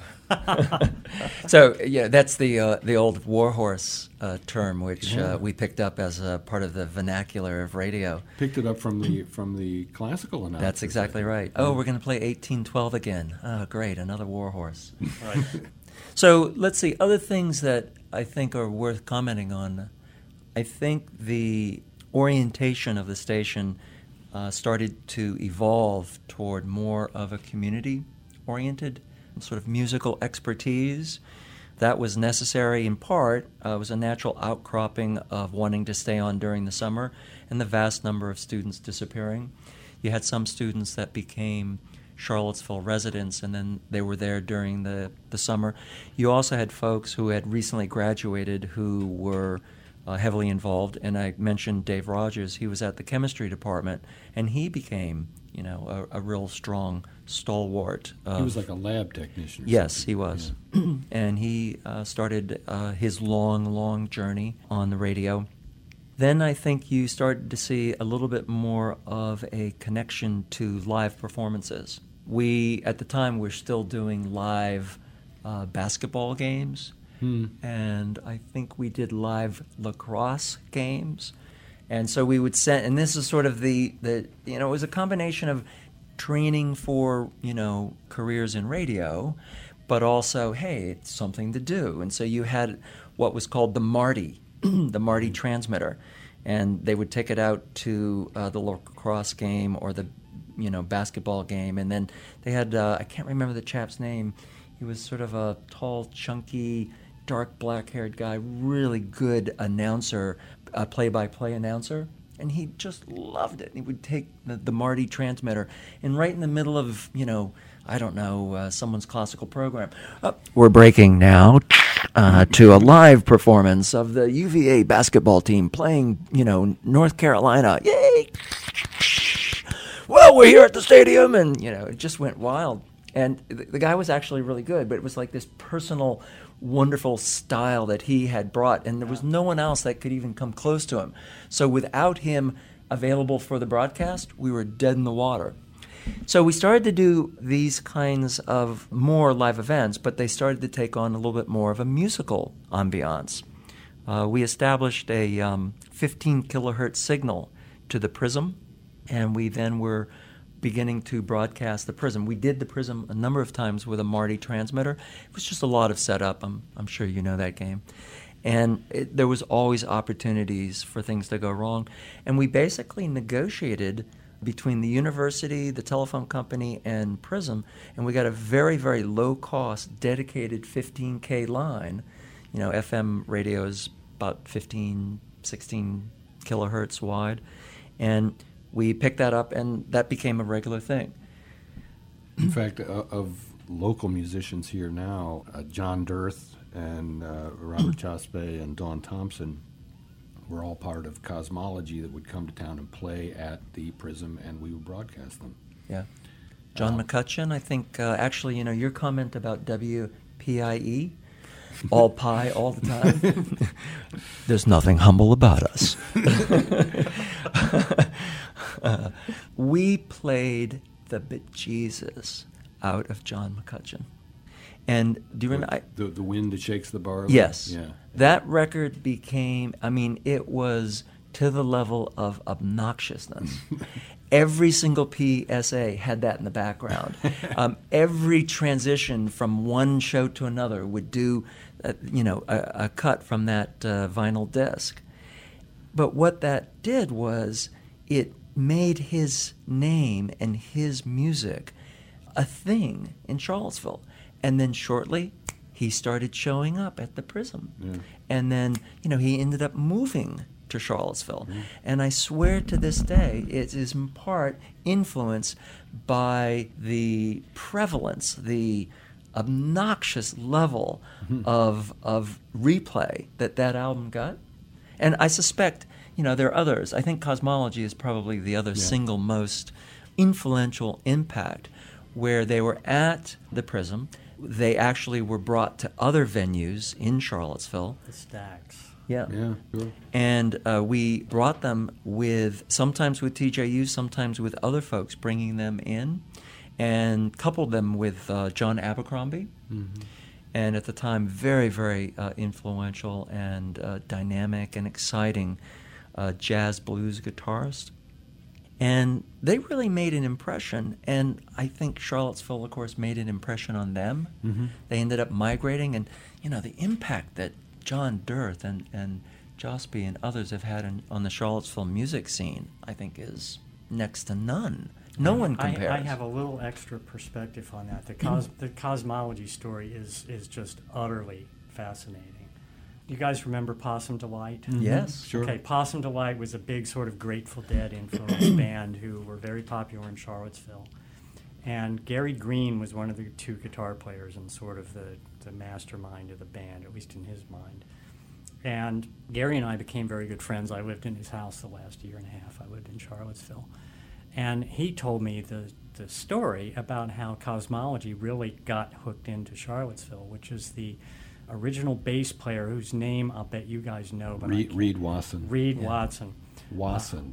yeah, that's the old warhorse term, which we picked up as a part of the vernacular of radio. Picked it up from the classical announcers. That's exactly right. Oh, we're going to play 1812 again. Oh, great, another warhorse. Right. So let's see, other things that I think are worth commenting on. I think the orientation of the station started to evolve toward more of a community-oriented sort of musical expertise. That was necessary in part. It was a natural outcropping of wanting to stay on during the summer and the vast number of students disappearing. You had some students that became Charlottesville residents, and then they were there during the summer. You also had folks who had recently graduated who were heavily involved, and I mentioned Dave Rogers. He was at the chemistry department, and he became, a real strong stalwart. He was like a lab technician. Yes, he was. Yeah. And he started his long journey on the radio. Then I think you started to see a little bit more of a connection to live performances. We, at the time, were still doing live basketball games. And I think we did live lacrosse games. And so we would send, and this is sort of it was a combination of training for, careers in radio, but also, hey, it's something to do. And so you had what was called the Marty, the Marty transmitter. And they would take it out to the lacrosse game or the, basketball game. And then they had, I can't remember the chap's name. He was sort of a tall, chunky, dark black-haired guy, really good announcer, play-by-play announcer, and he just loved it. He would take the Marty transmitter, and right in the middle of, someone's classical program, we're breaking now to a live performance of the UVA basketball team playing, North Carolina. Yay! Well, we're here at the stadium, and, it just went wild. And the guy was actually really good, but it was like this personal, wonderful style that he had brought, and there was no one else that could even come close to him. So without him available for the broadcast, we were dead in the water. So we started to do these kinds of more live events, but they started to take on a little bit more of a musical ambiance. We established a 15 kilohertz signal to the Prism, and we then were beginning to broadcast the Prism. We did the Prism a number of times with a Marty transmitter. It was just a lot of setup. I'm sure you know that game. And there was always opportunities for things to go wrong. And we basically negotiated between the university, the telephone company, and Prism, and we got a very, very low-cost, dedicated 15K line. You know, FM radio is about 15, 16 kilohertz wide. And we picked that up, and that became a regular thing. In fact, of local musicians here now, John Dirth and Robert Chaspe and Dawn Thompson were all part of Cosmology that would come to town and play at the Prism, and we would broadcast them. Yeah. John McCutcheon, I think, actually, you know, your comment about WPIE, all pie all the time, there's nothing humble about us. We played the bejesus out of John McCutcheon. And do you remember? The wind that shakes the barley? Yes. Yeah. That record became, I mean, it was to the level of obnoxiousness. Every single PSA had that in the background. Every transition from one show to another would do, a cut from that vinyl disc. But what that did was it made his name and his music a thing in Charlottesville. And then shortly, he started showing up at the Prism. Yeah. And then, he ended up moving to Charlottesville. Mm. And I swear to this day, it is in part influenced by the prevalence, the obnoxious level of replay that album got. And I suspect, there are others. I think Cosmology is probably the other single most influential impact, where they were at the Prism. They actually were brought to other venues in Charlottesville. The Stacks. Yeah. Yeah, sure. And we brought them sometimes with TJU, sometimes with other folks, bringing them in, and coupled them with John Abercrombie. Mm-hmm. And at the time, very, very influential and dynamic and exciting jazz blues guitarist. And they really made an impression, and I think Charlottesville, of course, made an impression on them. Mm-hmm. They ended up migrating, and, the impact that John Dirth and Josby and others have had on the Charlottesville music scene, I think, is next to none. No one compares. I have a little extra perspective on that. The Cosmology story is just utterly fascinating. You guys remember Possum Delight? Mm-hmm. Yes, sure. Okay, Possum Delight was a big sort of Grateful Dead influenced band who were very popular in Charlottesville. And Gary Green was one of the two guitar players and sort of the mastermind of the band, at least in his mind. And Gary and I became very good friends. I lived in his house the last year and a half. I lived in Charlottesville. And he told me the story about how Cosmology really got hooked into Charlottesville, which is the original bass player whose name I'll bet you guys know. But Reed Wasson. Reed Watson. Wasson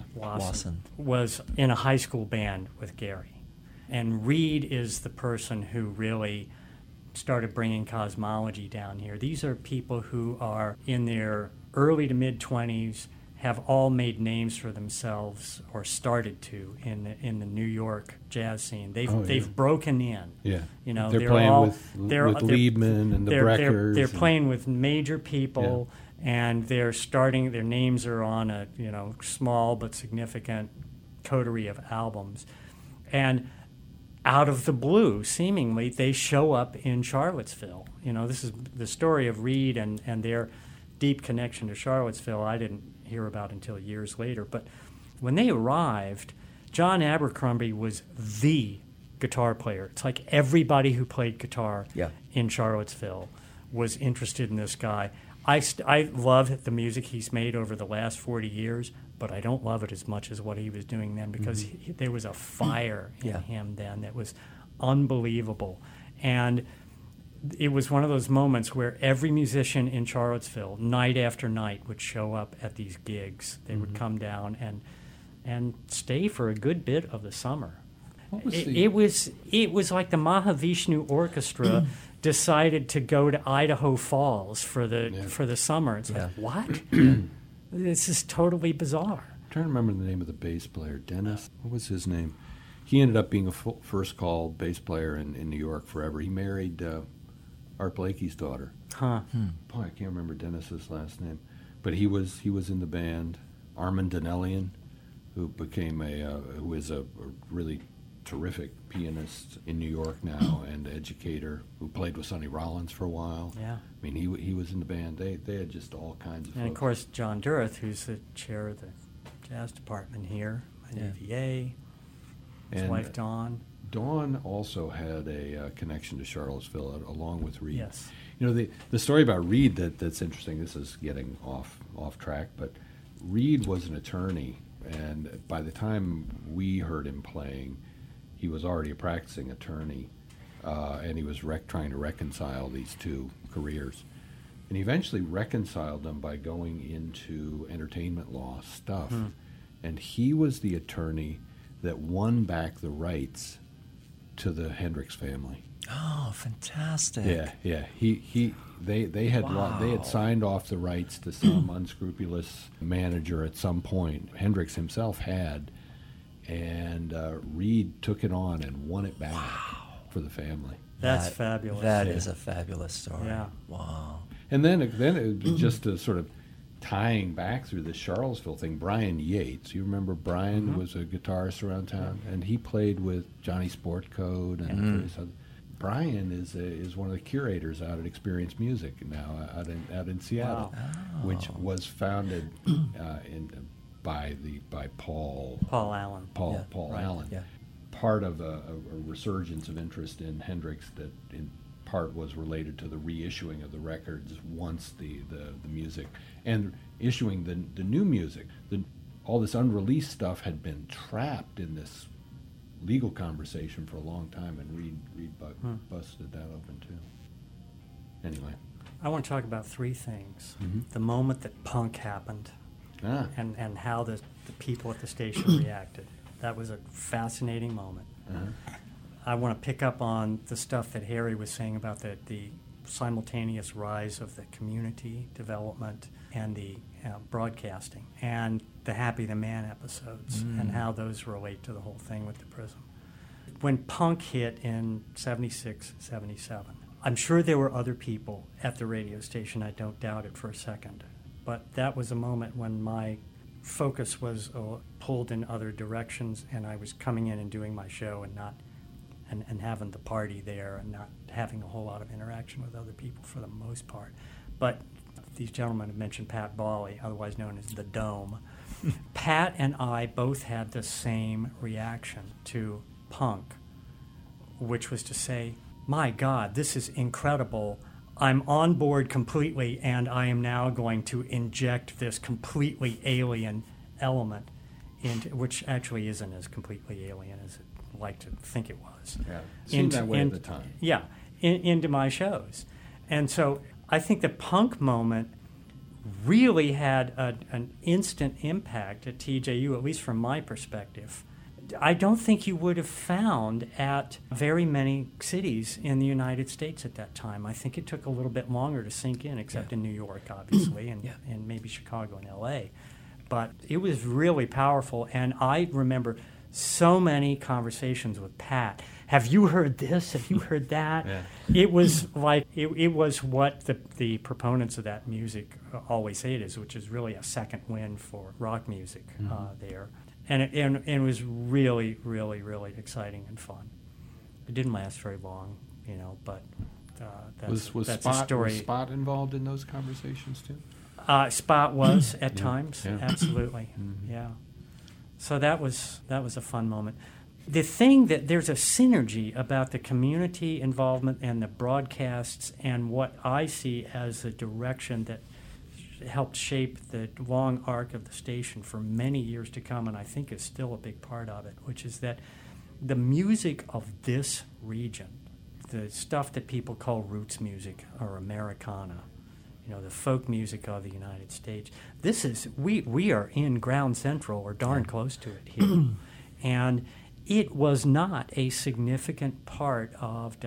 was in a high school band with Gary. And Reed is the person who really started bringing Cosmology down here. These are people who are in their early to mid-20s, have all made names for themselves or started to in the New York jazz scene. They've broken in. Yeah. They're playing with Liebman and the Breckers. They're playing with major people, and their names are on a small but significant coterie of albums, and out of the blue, seemingly, they show up in Charlottesville. This is the story of Reed and their deep connection to Charlottesville. I didn't hear about until years later. But when they arrived, John Abercrombie was the guitar player. It's like everybody who played guitar in Charlottesville was interested in this guy. I love the music he's made over the last 40 years, but I don't love it as much as what he was doing then, because there was a fire in him then that was unbelievable. And it was one of those moments where every musician in Charlottesville, night after night, would show up at these gigs. They would come down and stay for a good bit of the summer. It was like the Mahavishnu Orchestra decided to go to Idaho Falls for the summer. It's like, what? This is totally bizarre. I'm trying to remember the name of the bass player. Dennis? What was his name? he ended up being a first call bass player in New York forever. He married Art Blakey's daughter. Huh. Boy, I can't remember Dennis's last name, but he was in the band. Armand Donnellian, who is a really terrific pianist in New York now and educator, who played with Sonny Rollins for a while. Yeah. I mean, he was in the band. They had just all kinds of And of folks. course, John Durth, who's the chair of the jazz department here at UVA, his And wife Dawn. Dawn also had a connection to Charlottesville, along with Reed. Yes. You know, the story about Reed that's interesting. This is getting off track, but Reed was an attorney, and by the time we heard him playing, he was already a practicing attorney, and he was trying to reconcile these two careers. And he eventually reconciled them by going into entertainment law stuff. And he was the attorney that won back the rights to the Hendrix family. Oh, fantastic. Yeah. They had signed off the rights to some unscrupulous manager at some point. Hendrix himself had, and Reed took it on and won it back for the family. That's fabulous. That is a fabulous story. Yeah. Wow. And then it just to sort of tying back through the Charlottesville thing, Brian Yates. You remember Brian was a guitarist around town, and he played with Johnny Sportcode and various other. Brian is one of the curators out at Experience Music now out in Seattle, which was founded by Paul Allen. Paul Allen. Yeah. Part of a resurgence of interest in Hendrix that in part was related to the reissuing of the records once the music and issuing the new music. All this unreleased stuff had been trapped in this legal conversation for a long time, and Reed busted that open too. Anyway, I want to talk about three things. Mm-hmm. The moment that punk happened and how the people at the station reacted. That was a fascinating moment. I want to pick up on the stuff that Harry was saying about the simultaneous rise of the community development and the broadcasting, and the Happy the Man episodes, and how those relate to the whole thing with the Prism. When punk hit in 76, 77, I'm sure there were other people at the radio station, I don't doubt it for a second, but that was a moment when my focus was pulled in other directions, and I was coming in and doing my show and not and having the party there and not having a whole lot of interaction with other people for the most part. But these gentlemen have mentioned Pat Bawley, otherwise known as the Dome. Pat and I both had the same reaction to punk, which was to say, my God, this is incredible. I'm on board completely, and I am now going to inject this completely alien element, which actually isn't as completely alien as I'd like to think it was. yeah, it seemed that way at the time. Yeah, into my shows. And so I think the punk moment really had an instant impact at TJU, at least from my perspective. I don't think you would have found at very many cities in the United States at that time. I think it took a little bit longer to sink in, except in New York, obviously, and maybe Chicago and L.A. But it was really powerful, and I remember so many conversations with Pat. Have you heard this? Have you heard that? It was like it was what the proponents of that music always say it is, which is really a second wind for rock music there. And it was really, really, really exciting and fun. It didn't last very long, but that's a story. Was Spot involved in those conversations too? Spot was at times, yeah. Absolutely, yeah. So that was a fun moment. The thing that there's a synergy about the community involvement and the broadcasts and what I see as the direction that helped shape the long arc of the station for many years to come, and I think is still a big part of it, which is that the music of this region, the stuff that people call roots music or Americana, the folk music of the United States, this is, we are in ground central or darn close to it here. And it was not a significant part of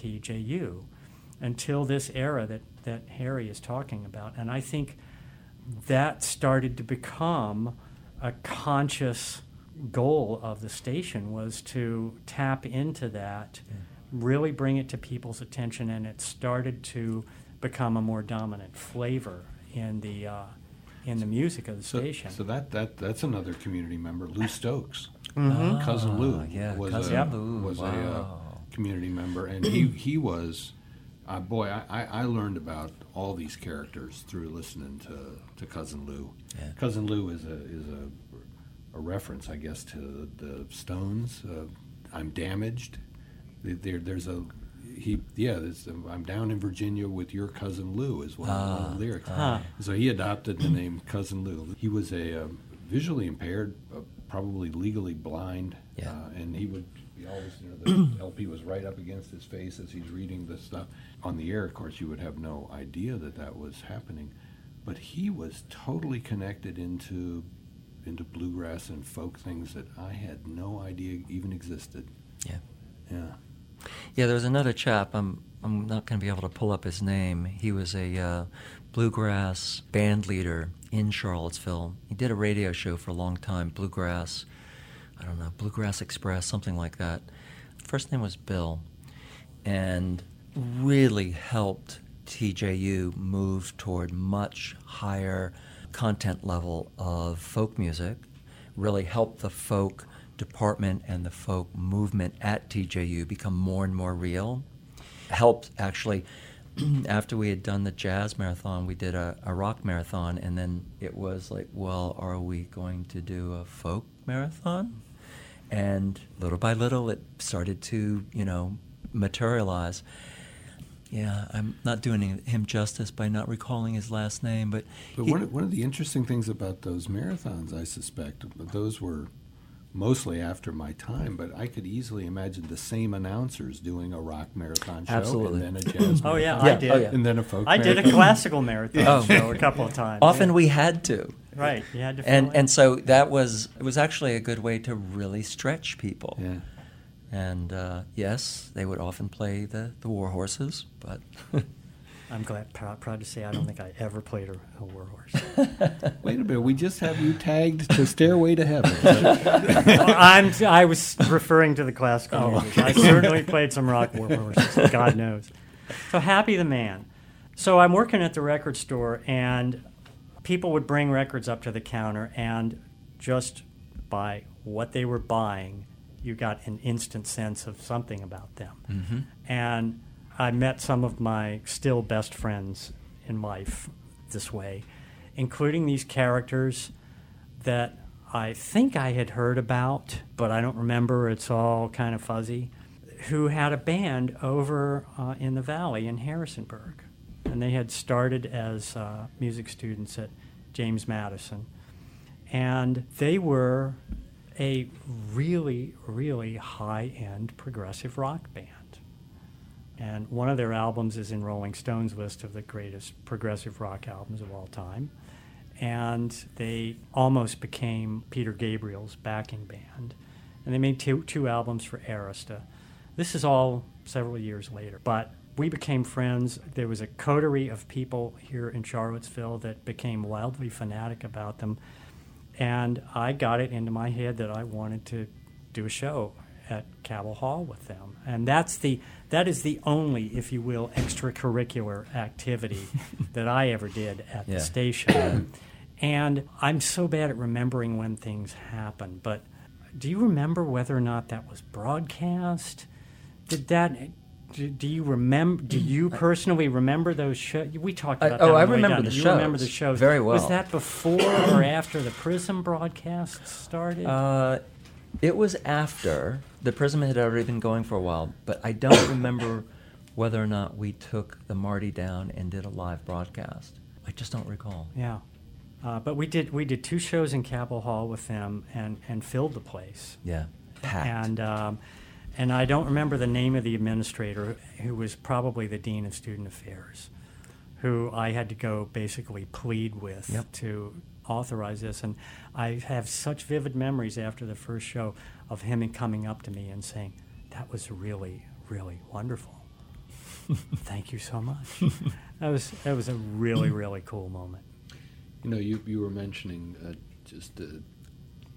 WTJU until this era that Harry is talking about. And I think that started to become a conscious goal of the station was to tap into that, really bring it to people's attention, and it started to become a more dominant flavor in the music of the station. So that's another community member, Lou Stokes. Mm-hmm. Cousin Lou was Cousin Lou. a community member, and he was. I learned about all these characters through listening to Cousin Lou. Yeah. Cousin Lou is a reference, I guess, to the Stones. I'm damaged. There's I'm down in Virginia with your cousin Lou is one of the lyrics. So he adopted the name Cousin Lou. He was a visually impaired, probably legally blind, and he always, the LP was right up against his face as he's reading the stuff. On the air, of course, you would have no idea that was happening, but he was totally connected into bluegrass and folk things that I had no idea even existed. Yeah, there was another chap. I'm not going to be able to pull up his name. He was a bluegrass band leader in Charlottesville. He did a radio show for a long time, Bluegrass Express, something like that. First name was Bill, and really helped TJU move toward much higher content level of folk music, really helped the folk department and the folk movement at TJU become more and more real. Helped, actually, after we had done the jazz marathon, we did a rock marathon, and then it was like, well, are we going to do a folk marathon? And little by little, it started to, materialize. Yeah, I'm not doing him justice by not recalling his last name, but one of the interesting things about those marathons, I suspect, those were mostly after my time, but I could easily imagine the same announcers doing a rock marathon show. Absolutely. And then a jazz marathon. I did. And then a folk I marathon. did a classical marathon show a couple of times. Often we had to. Right, you had to fill in. And so it was actually a good way to really stretch people. Yeah. And yes, they would often play the war horses, but I'm proud to say I don't think I ever played a war horse. Wait a minute, we just have you tagged to Stairway to Heaven. I was referring to the classical music. I certainly played some rock war horses, God knows. So Happy the Man. So I'm working at the record store, and people would bring records up to the counter, and just by what they were buying, you got an instant sense of something about them. Mm-hmm. And I met some of my still best friends in life this way, including these characters that I think I had heard about, but I don't remember. It's all kind of fuzzy, who had a band over in the Valley in Harrisonburg. And they had started as music students at James Madison. And they were a really, really high-end progressive rock band. And one of their albums is in Rolling Stone's list of the greatest progressive rock albums of all time. And they almost became Peter Gabriel's backing band. And they made two albums for Arista. This is all several years later. But we became friends. There was a coterie of people here in Charlottesville that became wildly fanatic about them. And I got it into my head that I wanted to do a show at Cabell Hall with them. And that is the only, if you will, extracurricular activity that I ever did at the station. And I'm so bad at remembering when things happen, but do you remember whether or not that was broadcast? Do you remember? Do you personally remember those shows? We talked about that. I on the way remember down. the You shows. remember the shows very well. Was that before or after the Prism broadcasts started? It was after. The Prism had already been going for a while, but I don't remember whether or not we took the Marty down and did a live broadcast. I just don't recall. Yeah. But we did two shows in Cabell Hall with them and filled the place. Yeah, packed. And I don't remember the name of the administrator, who was probably the dean of student affairs, who I had to go basically plead with to authorize this. And I have such vivid memories after the first show of him coming up to me and saying, "That was really, really wonderful. Thank you so much." That was a really, really cool moment. You were mentioning just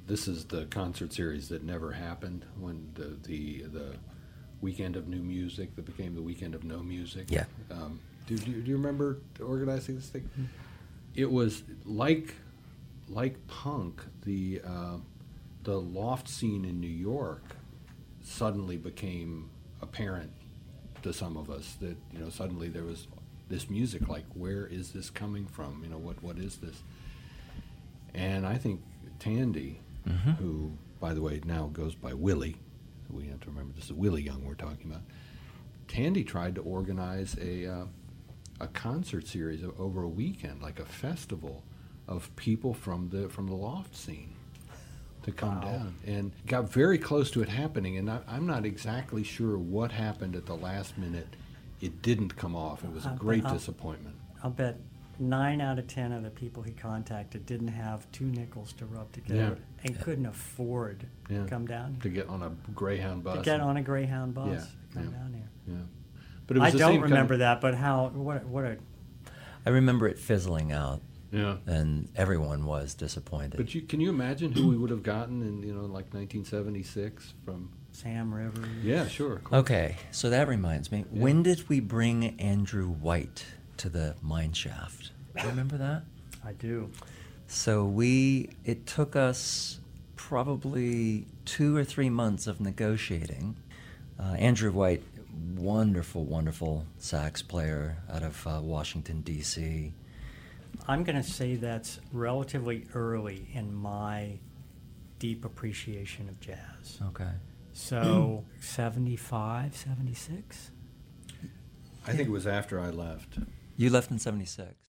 this is the concert series that never happened, when the Weekend of New Music that became the Weekend of No Music. Yeah. Do you remember organizing this thing? It was like punk. The loft scene in New York suddenly became apparent to some of us, that suddenly there was this music. Like, where is this coming from? What is this? And I think Tandy, who, by the way, now goes by Willie, we have to remember this is Willie Young we're talking about. Tandy tried to organize a concert series over a weekend, like a festival of people from the loft scene to come down, and got very close to it happening. And I'm not exactly sure what happened at the last minute. It didn't come off. It was a great disappointment. I'll bet 9 out of 10 of the people he contacted didn't have 2 nickels to rub together and couldn't afford to come down to get on a Greyhound bus. Down here. Yeah. But it was I don't remember that, but what a... I remember it fizzling out. Yeah. And everyone was disappointed. But can you imagine who we would have gotten in like 1976 from Sam Rivers? Yeah, sure. Okay, so that reminds me. Yeah. When did we bring Andrew White to the Mine Shaft? Do you remember that? I do. So it took us probably 2 or 3 months of negotiating. Andrew White, wonderful sax player out of Washington, D.C. I'm going to say that's relatively early in my deep appreciation of jazz. Okay. So 75, 76? I think it was after I left. You left in 76.